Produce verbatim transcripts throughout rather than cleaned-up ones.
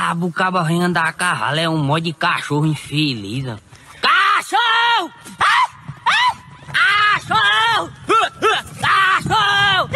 Ah, o cabo vem andar a carrala, é um mod de cachorro infeliz. Cachorro! Cachorro! Cachorro!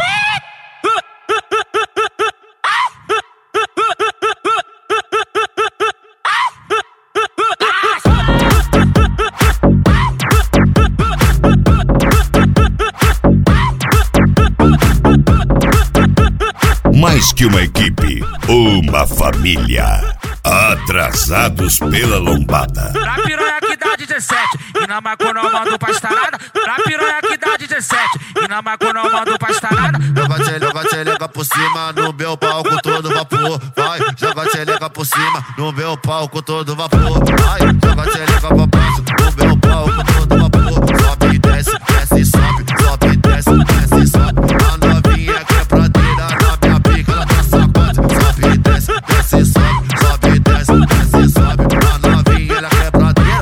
Mais que uma equipe, uma família. Atrasados pela lombada. Pra piranha que dá dezessete e na maconha eu mando pra estarada. Pra piranha que dá dezessete e na maconha eu mando pra estarada. Joga tchelega, tchelega por cima no meu palco todo vapor. Vai, joga tchelega por cima no meu palco todo vapor. Vai, joga tchelega pra baixo no meu palco todo vapor. Sobe e desce, desce e sobe, sobe e desce, desce e sobe. A novinha quebradeira na minha pica, ela tá sacode. Sobe e desce, desce e sobe, sobe e desce, desce e sobe. A novinha ela quebradeira.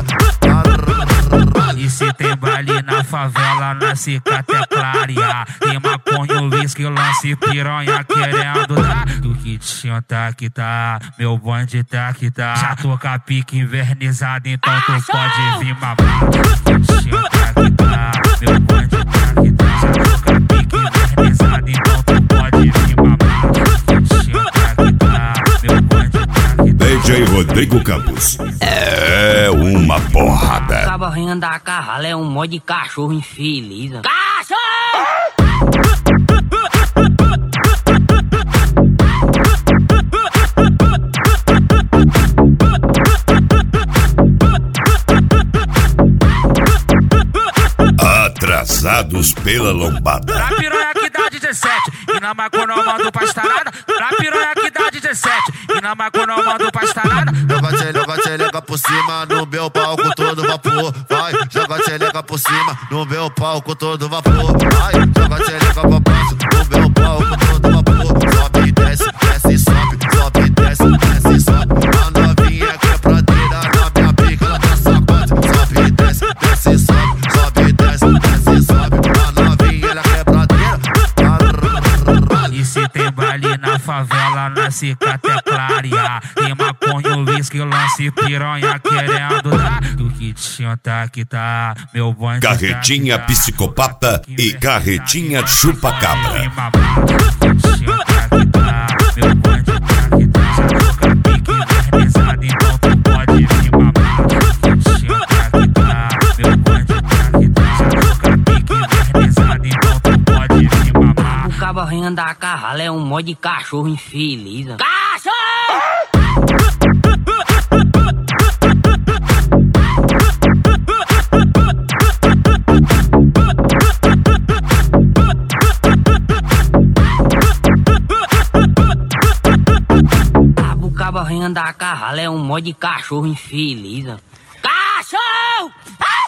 E se tem baile na favela, na cicatecaria, tem maconha, uísque, lance, piranha querendo dar. Do que tinha tá que tá, meu bonde tá que tá. Já tô com a pique invernizada, então tu pode vir mamar. Do que tinha tá que tá, meu bonde tá que tá. Já tô com a pique invernizada, então tu pode vir mamar. Do que tinha tá que tá, meu bonde tá que tá. D J Rodrigo Campos. É uma porrada. O cabo vem andar a carrala, é um mod de cachorro infeliz. Cachorro! Atrasados pela lombada. Pra piranha que dá dezessete e na maconha eu mando pra estarada. Pra piranha que dá dezessete e na maconha eu mando pra estarada. Joga tchelega, tchelega por cima no meu palco todo vapor. Vai, joga tchelega por cima no meu palco todo vapor. Vai, joga tchelega pra baixo no meu palco todo vapor. Sobe e desce, desce e sobe, sobe e desce, desce e sobe. A novinha quebradeira na minha pica, ela tá sacode. Sobe e desce, desce e sobe, sobe e desce, desce e sobe. A novinha ela quebradeira. E se tem baile na favela, na cicatecaria, tem maconha, uísque, lance, piranha querendo dar. Do que tinha tá que tá, meu bonde tá Carretinha que tá. psicopata e carretinha chupa-cabra. Do que tinha tá que tá, meu bonde tá que tá. Já tô com a pique invernizada, então tu pode vir mamar. Do que tinha tá que tá, meu bonde tá que tá. Já tô com a pique invernizada, então tu pode vir mamar. O cabo vem andar a carrala, é um mod de cachorro infeliz. Cachorro! Ah, o cabo vem andar a carrala, é um mod de cachorro infeliz. Cachorro!